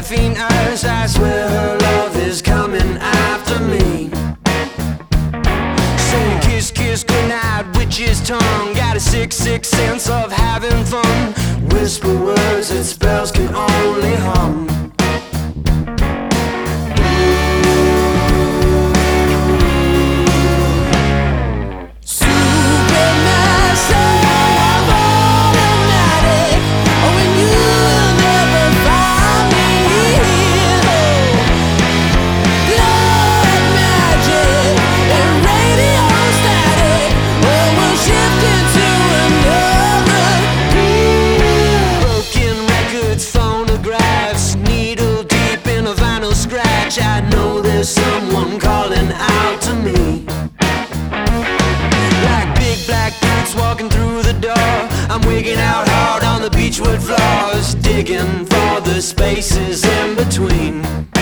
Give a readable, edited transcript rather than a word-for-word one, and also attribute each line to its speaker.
Speaker 1: caffeine ice. I swear her love is coming after me. Saying kiss, kiss, goodnight, witch's tongue. Got a sick, sick sense of having fun. Whisper words that spells can only hum. I know there's someone calling out to me. Like big black boots walking through the door, I'm wigging out hard on the beechwood floors, digging for the spaces in between.